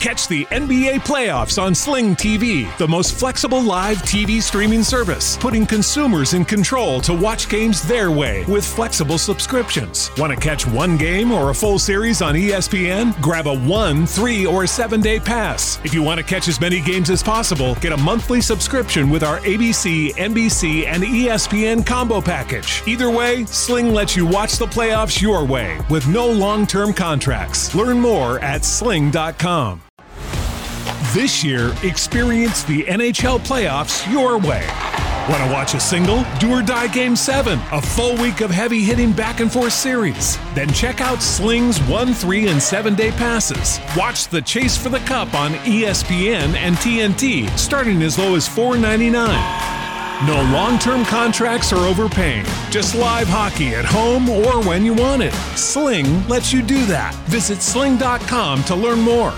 Catch the NBA playoffs on Sling TV, the most flexible live TV streaming service, putting consumers in control to watch games their way with flexible subscriptions. Want to catch one game or a full series on ESPN? Grab a 1, 3, or 7-day pass. If you want to catch as many games as possible, get a monthly subscription with our ABC, NBC, and ESPN combo package. Either way, Sling lets you watch the playoffs your way with no long-term contracts. Learn more at sling.com. This year, experience the NHL playoffs your way. Want to watch a single? Do or Die Game 7, a full week of heavy-hitting back-and-forth series. Then check out Sling's 1, 3, and 7-day passes. Watch the Chase for the Cup on ESPN and TNT, starting as low as $4.99. No long-term contracts or overpaying. Just live hockey at home or when you want it. Sling lets you do that. Visit sling.com to learn more.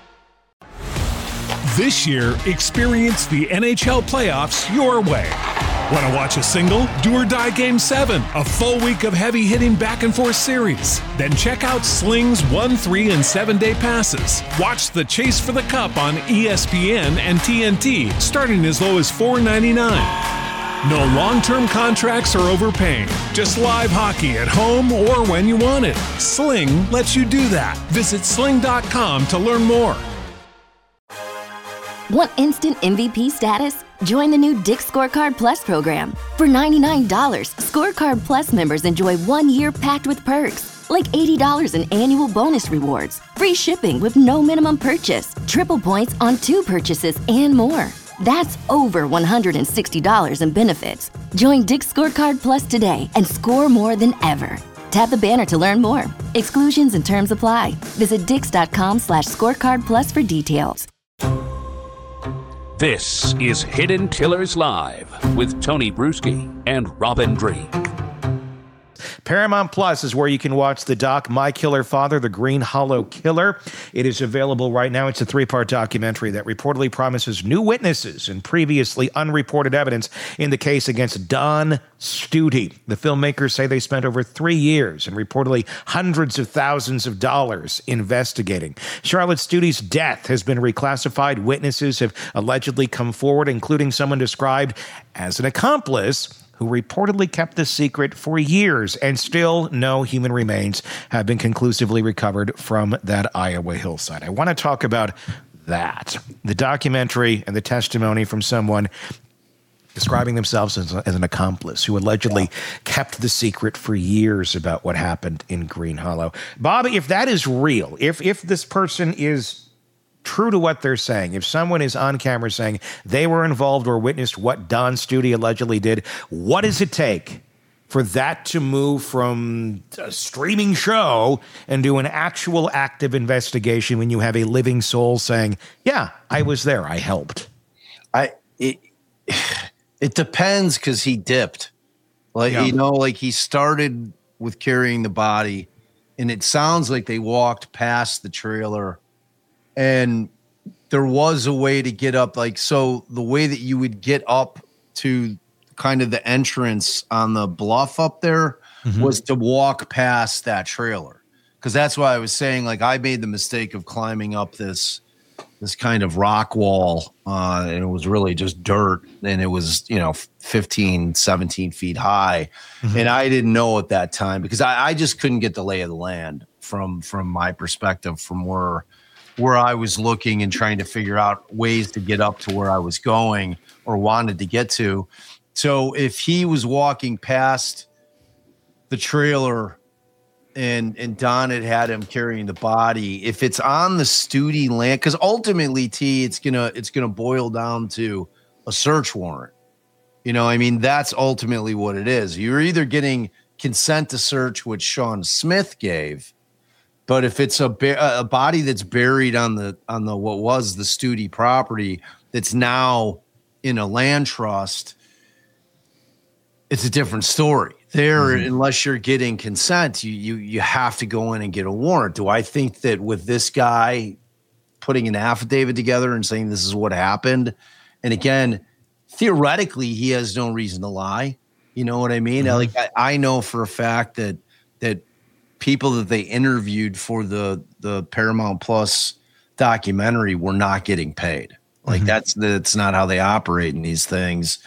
This year, experience the NHL playoffs your way. Want to watch a single? Do or Die Game 7, a full week of heavy-hitting back-and-forth series. Then check out Sling's 1, 3, and 7-day passes. Watch the Chase for the Cup on ESPN and TNT, starting as low as $4.99. No long-term contracts or overpaying. Just live hockey at home or when you want it. Sling lets you do that. Visit sling.com to learn more. Want instant MVP status? Join the new Dick's Scorecard Plus program. For $99, Scorecard Plus members enjoy 1 year packed with perks, like $80 in annual bonus rewards, free shipping with no minimum purchase, triple points on 2 purchases, and more. That's over $160 in benefits. Join Dick's Scorecard Plus today and score more than ever. Tap the banner to learn more. Exclusions and terms apply. Visit dix.com/scorecard plus for details. This is Hidden Tillers Live with Tony Bruschi and Robin Dreeke. Paramount Plus is where you can watch the doc My Killer Father, The Green Hollow Killer. It is available right now. It's a 3-part documentary that reportedly promises new witnesses and previously unreported evidence in the case against Don Stute. The filmmakers say they spent over 3 years and reportedly hundreds of thousands of dollars investigating. Charlotte Stute's death has been reclassified. Witnesses have allegedly come forward, including someone described as an accomplice who reportedly kept the secret for years, and still no human remains have been conclusively recovered from that Iowa hillside. I want to talk about that, the documentary and the testimony from someone describing themselves as an accomplice who allegedly kept the secret for years about what happened in Green Hollow. Bobby, if that is real, if this person is true to what they're saying, if someone is on camera saying they were involved or witnessed what Don Stute allegedly did, what does it take for that to move from a streaming show into an actual active investigation when you have a living soul saying, yeah, I was there, I helped? It depends, because he dipped. Like he started with carrying the body, and it sounds like they walked past the trailer. And there was a way to get up, so the way that you would get up to kind of the entrance on the bluff up there was to walk past that trailer. Because that's why I was saying, I made the mistake of climbing up this kind of rock wall, and it was really just dirt, and it was, 15, 17 feet high. And I didn't know at that time, because I just couldn't get the lay of the land from my perspective, from where I was looking and trying to figure out ways to get up to where I was going or wanted to get to. So if he was walking past the trailer and Don had him carrying the body, if it's on the Stute land, because ultimately, it's gonna boil down to a search warrant. That's ultimately what it is. You're either getting consent to search, which Sean Smith gave. But if it's a body that's buried on the what was the Stute property that's now in a land trust, it's a different story. Unless you're getting consent, you have to go in and get a warrant. Do I think that with this guy putting an affidavit together and saying this is what happened, and again, theoretically, he has no reason to lie. You know what I mean? I know for a fact that people that they interviewed for the Paramount Plus documentary were not getting paid. Like that's not how they operate in these things.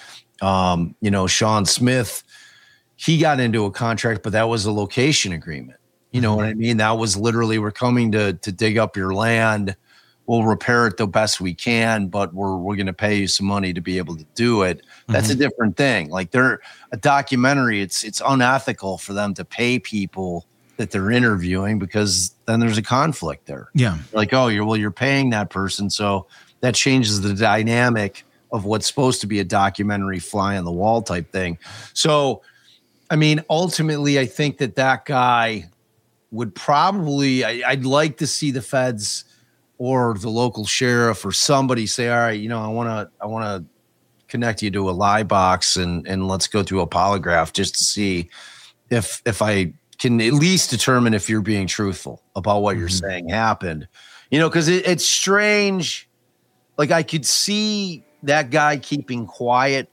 Sean Smith, he got into a contract, but that was a location agreement. You know what I mean? That was literally, we're coming to dig up your land. We'll repair it the best we can, but we're going to pay you some money to be able to do it. That's a different thing. Like they're a documentary. It's unethical for them to pay people that they're interviewing, because then there's a conflict there. Yeah. Like, oh, you're paying that person. So that changes the dynamic of what's supposed to be a documentary fly on the wall type thing. So, I mean, ultimately, I think that guy would probably, I'd like to see the feds or the local sheriff or somebody say, all right, I want to connect you to a lie box and let's go through a polygraph just to see if I can at least determine if you're being truthful about what you're saying happened, because it's strange. Like I could see that guy keeping quiet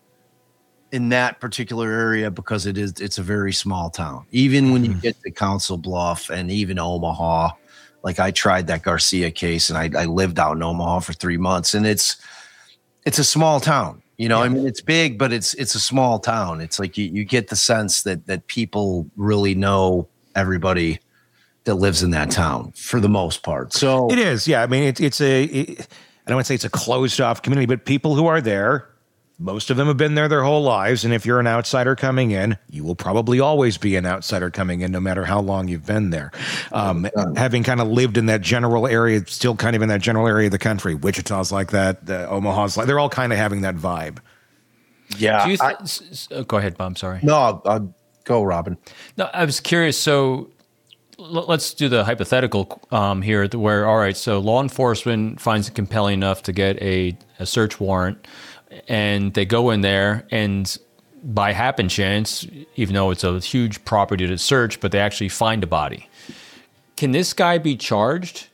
in that particular area because it's a very small town. Even when you get to Council Bluff and even Omaha, like I tried that Garcia case and I lived out in Omaha for 3 months, and it's a small town. I mean, it's big, but it's a small town. It's like you get the sense that people really know everybody that lives in that town for the most part. So it is. Yeah. I mean, I don't want to say it's a closed off community, but people who are there, most of them have been there their whole lives. And if you're an outsider coming in, you will probably always be an outsider coming in, no matter how long you've been there. Having kind of lived in that general area, still kind of in that general area of the country, Wichita's like that, Omaha's like, they're all kind of having that vibe. Yeah. Go ahead, Bob. I'm sorry. No, go, Robin. No, I was curious. So let's do the hypothetical here where, all right, so law enforcement finds it compelling enough to get a search warrant, and they go in there, and by happen chance, even though it's a huge property to search, but they actually find a body. Can this guy be charged?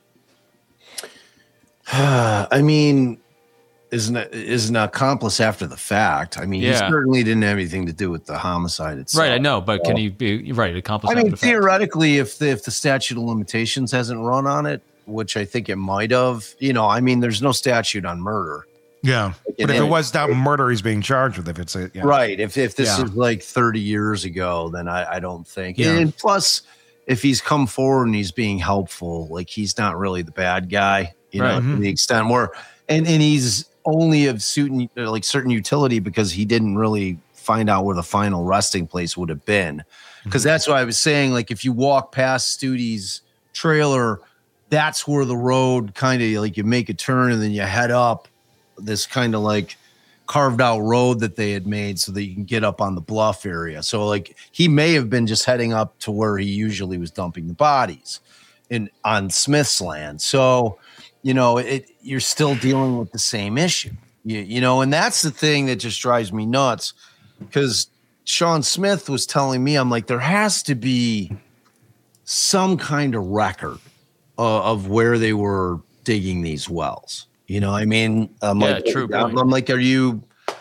I mean, is an accomplice after the fact. I mean, he certainly didn't have anything to do with the homicide itself. Right, I know, but can he be accomplice? I mean, theoretically, if the statute of limitations hasn't run on it, which I think it might have, I mean, there's no statute on murder. Yeah, but if it was that murder he's being charged with, if it's right, if this is like 30 years ago, then I don't think. Yeah. And plus, if he's come forward and he's being helpful, like he's not really the bad guy, to the extent where, and he's only of certain utility because he didn't really find out where the final resting place would have been. Because that's what I was saying. Like if you walk past Studi's trailer, that's where the road kind of like you make a turn and then you head up this kind of like carved out road that they had made so that you can get up on the bluff area. So like he may have been just heading up to where he usually was dumping the bodies on Smith's land. So, you're still dealing with the same issue, and that's the thing that just drives me nuts, because Sean Smith was telling me, I'm like, there has to be some kind of record of where they were digging these wells. I mean, I'm like, are you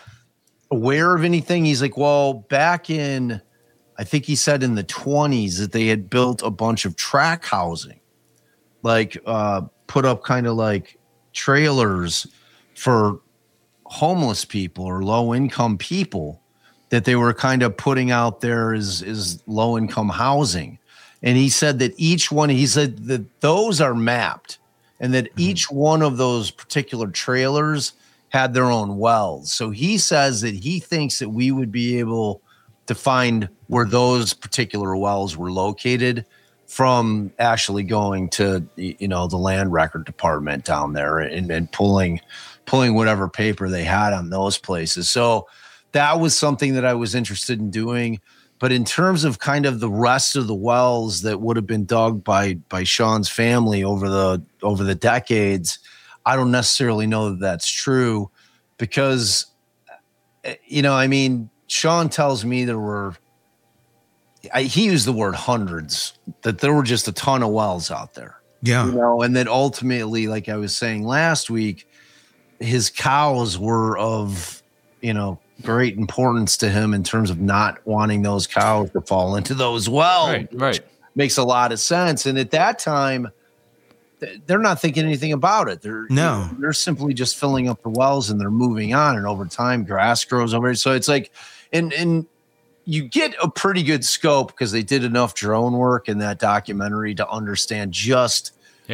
aware of anything? He's like, well, back in, I think he said in the 1920s that they had built a bunch of track housing, like put up kind of like trailers for homeless people or low income people that they were kind of putting out there as low income housing. And he said that he said that those are mapped. And that each one of those particular trailers had their own wells. So he says that he thinks that we would be able to find where those particular wells were located from actually going to, the land record department down there and pulling whatever paper they had on those places. So that was something that I was interested in doing. But in terms of kind of the rest of the wells that would have been dug by Sean's family over the decades, I don't necessarily know that that's true, because, I mean, Sean tells me there were, he used the word hundreds, that there were just a ton of wells out there. Yeah. And then ultimately, like I was saying last week, his cows were of, great importance to him in terms of not wanting those cows to fall into those wells. Right. Makes a lot of sense. And at that time, they're not thinking anything about it. They're simply just filling up the wells and they're moving on. And over time, grass grows over it. So it's like, and you get a pretty good scope because they did enough drone work in that documentary to understand just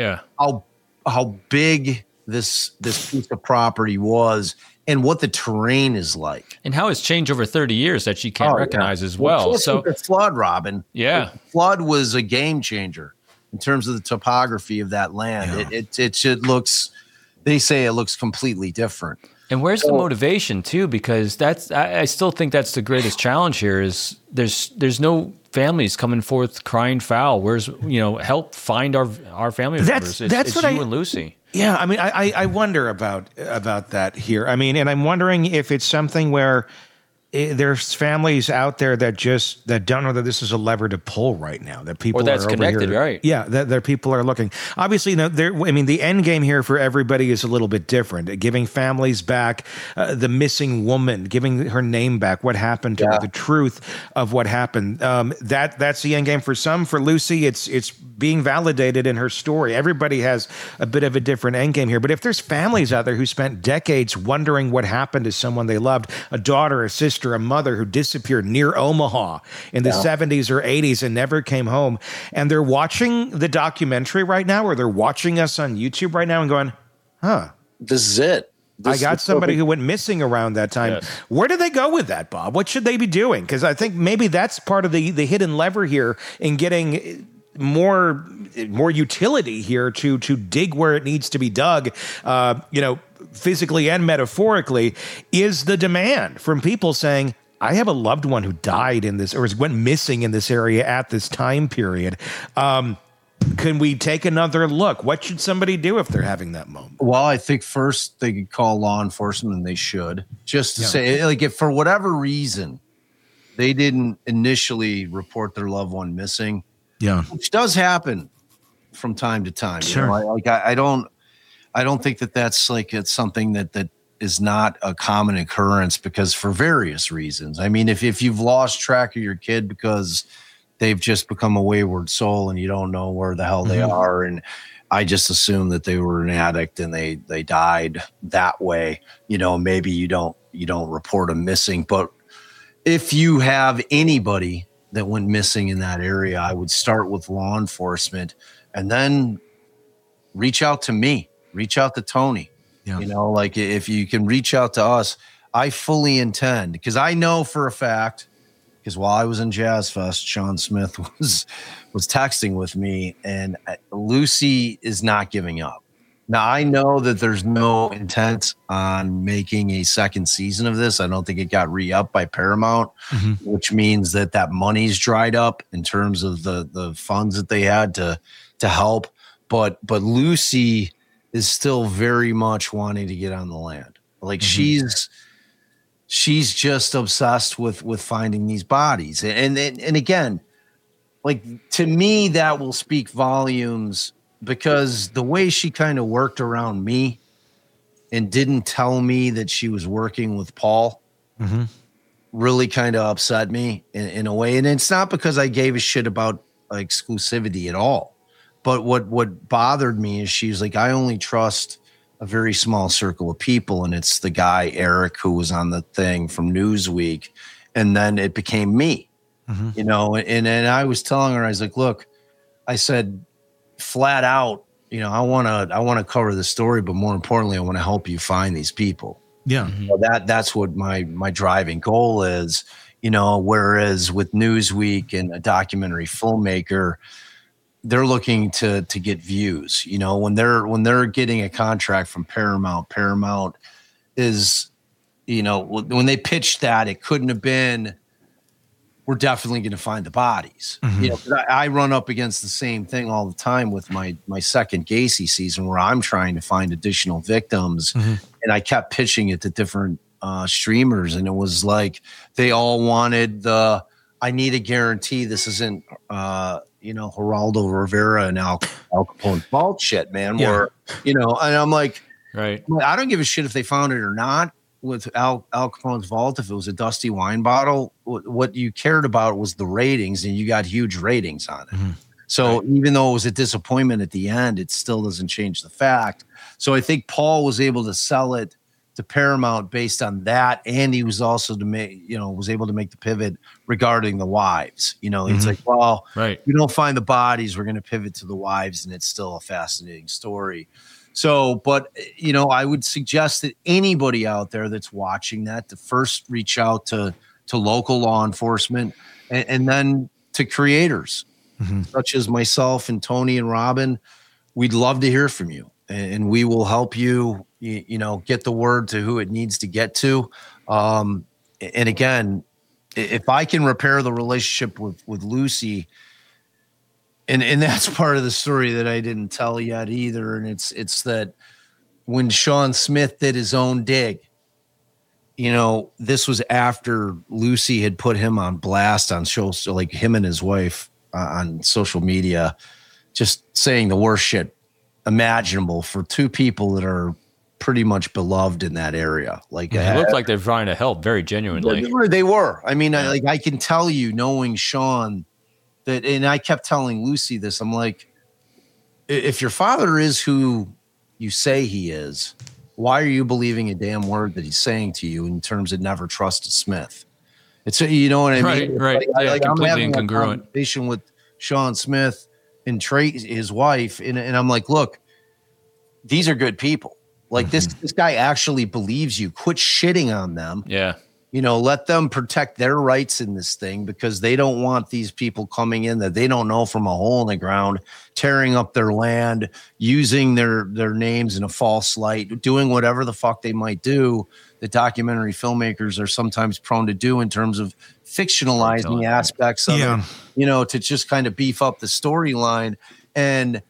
how big this piece of property was and what the terrain is like, and how it's changed over 30 years that she can't recognize as well. So the flood, Robin, the flood was a game changer in terms of the topography of that land. It looks, they say it looks completely different. And where's the motivation too? Because I still think that's the greatest challenge here is there's no families coming forth crying foul. Where's, help find our family members. It's you and Lucy. Yeah. I mean, I wonder about that here. I mean, and I'm wondering if it's something where there's families out there that don't know that this is a lever to pull right now. That people that's are connected, over here, right? Yeah, that people are looking. Obviously, the end game here for everybody is a little bit different. Giving families back the missing woman, giving her name back, what happened to her, the truth of what happened. That's the end game for some. For Lucy, it's being validated in her story. Everybody has a bit of a different end game here. But if there's families out there who spent decades wondering what happened to someone they loved, a daughter, a sister, a mother who disappeared near Omaha in the 70s or 80s and never came home. And they're watching the documentary right now, or they're watching us on YouTube right now and going, this is it. I got somebody who went missing around that time. Yes. Where do they go with that, Bob? What should they be doing? Because I think maybe that's part of the hidden lever here in getting more utility here to dig where it needs to be dug, physically and metaphorically, is the demand from people saying, I have a loved one who died in this or went missing in this area at this time period. Can we take another look? What should somebody do if they're having that moment? Well, I think first they could call law enforcement, and they should, just to say, like, if for whatever reason they didn't initially report their loved one missing, which does happen from time to time. Sure. I don't think that's like it's something that is not a common occurrence, because for various reasons. I mean, if you've lost track of your kid because they've just become a wayward soul and you don't know where the hell they are, and I just assume that they were an addict and they died that way, maybe you don't report them missing. But if you have anybody that went missing in that area, I would start with law enforcement and then reach out to me. Reach out to Tony. Like if you can reach out to us, I fully intend, because I know for a fact, because while I was in Jazz Fest, Sean Smith was texting with me, and Lucy is not giving up. Now, I know that there's no intent on making a second season of this. I don't think it got re-upped by Paramount, which means that money's dried up in terms of the funds that they had to help. But Lucy is still very much wanting to get on the land. Like she's just obsessed with finding these bodies. And again, like, to me, that will speak volumes, because the way she kind of worked around me and didn't tell me that she was working with Paul really kind of upset me in a way. And it's not because I gave a shit about exclusivity at all. But what bothered me is she's like, I only trust a very small circle of people, and it's the guy, Eric, who was on the thing from Newsweek, and then it became me, and I was telling her, I was like, look, I said flat out, I want to cover the story, but more importantly, I want to help you find these people. Yeah. That's what my driving goal is, whereas with Newsweek and a documentary filmmaker, they're looking to get views. When they're getting a contract from Paramount is, when they pitched that, it couldn't have been, we're definitely going to find the bodies. I run up against the same thing all the time with my second Gacy season, where I'm trying to find additional victims, and I kept pitching it to different streamers, and it was like they all wanted I need a guarantee this isn't Geraldo Rivera and Al Capone vault shit, man. Where and I'm like, right, I don't give a shit if they found it or not with Al Capone's vault. If it was a dusty wine bottle, what you cared about was the ratings, and you got huge ratings on it. So even though it was a disappointment at the end, it still doesn't change the fact. So I think Paul was able to sell it to Paramount based on that, and he was also was able to make the pivot regarding the wives. It's like, well, we don't find the bodies, we're going to pivot to the wives, and it's still a fascinating story. So, but I would suggest that anybody out there that's watching that to first reach out to local law enforcement, and then to creators such as myself and Tony and Robin. We'd love to hear from you, and we will help you. Get the word to who it needs to get to. And again, if I can repair the relationship with Lucy, and that's part of the story that I didn't tell yet either. And it's that when Sean Smith did his own dig, this was after Lucy had put him on blast on shows, like him and his wife on social media, just saying the worst shit imaginable for two people that are pretty much beloved in that area. Like, it looked like they're trying to help very genuinely. They were. I mean, I can tell you, knowing Sean, that, and I kept telling Lucy this, I'm like, if your father is who you say he is, why are you believing a damn word that he's saying to you in terms of never trust a Smith? It's, you know what I mean? Right. I'm having a conversation with Sean Smith and Trey, his wife, and I'm like, look, these are good people. Like this guy actually believes you. Quit shitting on them. Yeah. Let them protect their rights in this thing, because they don't want these people coming in that they don't know from a hole in the ground, tearing up their land, using their names in a false light, doing whatever the fuck they might do that documentary filmmakers are sometimes prone to do in terms of fictionalizing aspects of it, to just kind of beef up the storyline. And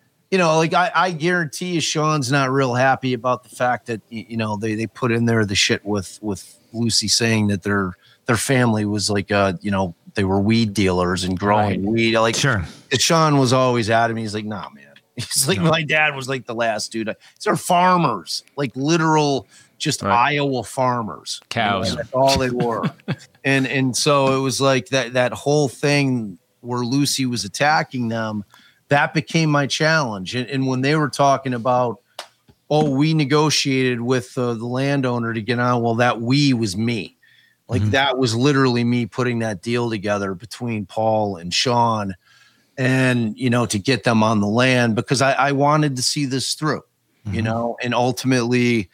I guarantee you Sean's not real happy about the fact that, they put in there the shit with Lucy saying that their family was like, they were weed dealers and growing weed. Like, sure. Sean was always at him. He's like, nah, man. He's like, my dad was like the last dude. These are farmers, like literal, just Iowa farmers. Cows. That's all they were. and so it was like that whole thing where Lucy was attacking them. That became my challenge. And when they were talking about, we negotiated with the landowner to get on, well, that we was me. Like that was literally me putting that deal together between Paul and Sean, and, to get them on the land, because I wanted to see this through, and ultimately,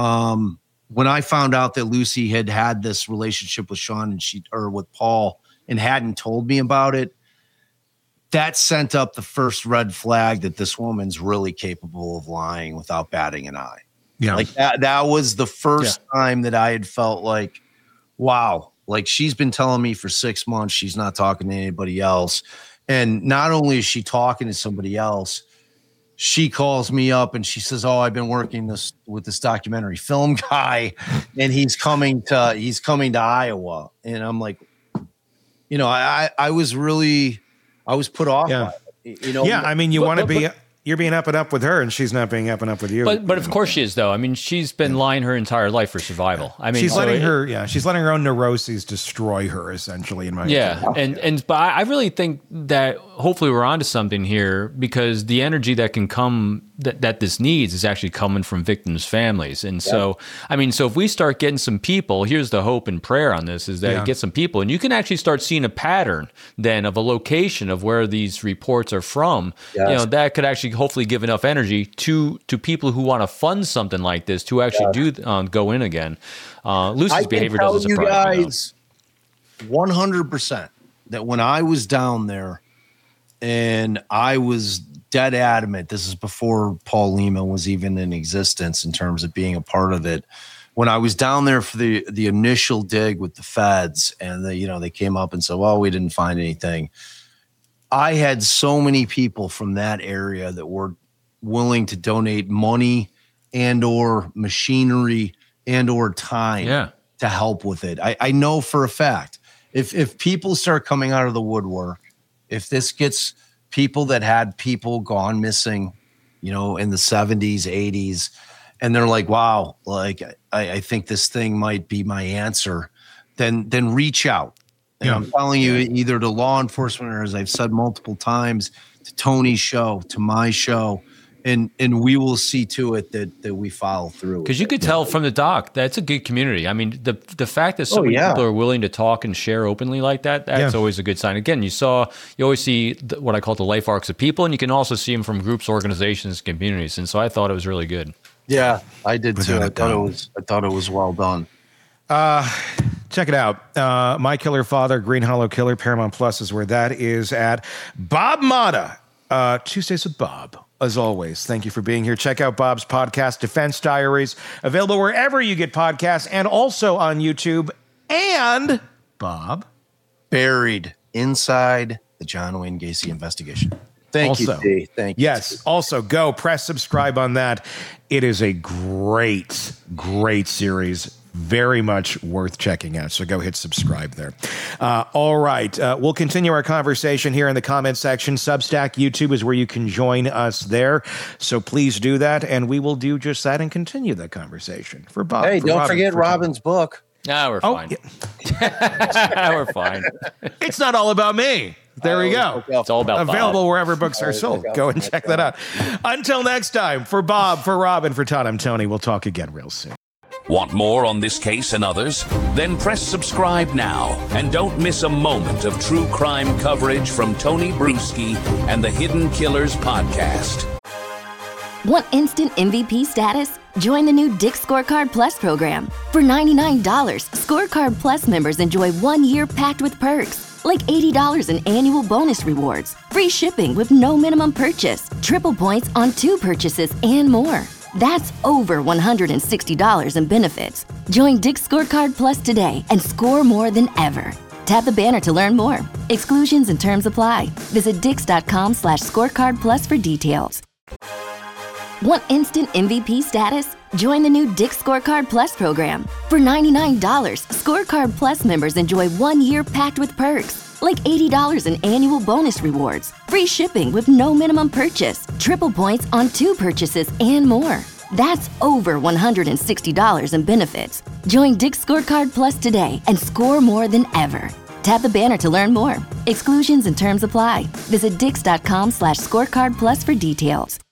when I found out that Lucy had this relationship with Sean or with Paul and hadn't told me about it, that sent up the first red flag that this woman's really capable of lying without batting an eye. Yeah. Like that was the first time that I had felt like, wow, like she's been telling me for 6 months she's not talking to anybody else. And not only is she talking to somebody else, she calls me up and she says, I've been working with this documentary film guy, and he's coming to Iowa. And I'm like, I was put off by it, I mean, you're being up and up with her, and she's not being up and up with you. But of course she is, though. I mean, she's been lying her entire life for survival. I mean, she's letting her own neuroses destroy her, essentially. In my opinion. But I really think that hopefully we're onto something here, because the energy that can come that this needs is actually coming from victims' families. And so, I mean, so if we start getting some people, here's the hope and prayer on this, is that you get some people, and you can actually start seeing a pattern then of a location of where these reports are from. That could actually hopefully give enough energy to people who want to fund something like this to actually go in again. Lucy's behavior doesn't surprise me. I can tell you guys 100% that when I was down there, and I was dead adamant, this is before Paul Lima was even in existence in terms of being a part of it. When I was down there for the initial dig with the feds, and they came up and said, well, we didn't find anything. I had so many people from that area that were willing to donate money and or machinery and or time to help with it. I know for a fact, if people start coming out of the woodwork, if this gets people that had people gone missing, in the 70s, 80s, and they're like, wow, like I think this thing might be my answer, then reach out. And I'm telling you, either to law enforcement, or as I've said multiple times, to Tony's show, to my show. And we will see to it that we follow through. Because you could tell from the doc, that's a good community. I mean, the fact that so many people are willing to talk and share openly like that, that's always a good sign. Again, you always see what I call the life arcs of people, and you can also see them from groups, organizations, communities. And so I thought it was really good. Yeah, I did too. I thought it was well done. Check it out. My Killer Father, Green Hollow Killer, Paramount Plus is where that is at. Bob Motta, Tuesdays with Bob. As always, thank you for being here. Check out Bob's podcast, Defense Diaries, available wherever you get podcasts and also on YouTube. And, Bob, Buried Inside the John Wayne Gacy Investigation. Thank you, D. Thank you. Yes, also go press subscribe on that. It is a great, great series. Very much worth checking out. So go hit subscribe there. All right. We'll continue our conversation here in the comment section. Substack, YouTube is where you can join us there. So please do that. And we will do just that and continue that conversation. For Bob. Hey, don't forget Robin's book. Nah, we're fine. Yeah. We're fine. It's not all about me. There we go. It's all about available Bob. Wherever books are sold. Go and check that out. Until next time, for Bob, for Rob, and for Todd, I'm Tony. We'll talk again real soon. Want more on this case and others? Then press subscribe now and don't miss a moment of true crime coverage from Tony Bruschi and the Hidden Killers podcast. Want instant MVP status? Join the new Dick's Scorecard Plus program. For $99, Scorecard Plus members enjoy 1 year packed with perks, like $80 in annual bonus rewards, free shipping with no minimum purchase, triple points on 2 purchases, and more. That's over $160 in benefits. Join Dick's Scorecard Plus today and score more than ever. Tap the banner to learn more. Exclusions and terms apply. Visit dix.com/scorecard plus for details. Want instant MVP status? Join the new Dick's Scorecard Plus program. For $99, Scorecard Plus members enjoy 1 year packed with perks, like $80 in annual bonus rewards, free shipping with no minimum purchase, triple points on 2 purchases, and more. That's over $160 in benefits. Join Dick's Scorecard Plus today and score more than ever. Tap the banner to learn more. Exclusions and terms apply. Visit dix.com/scorecard plus for details.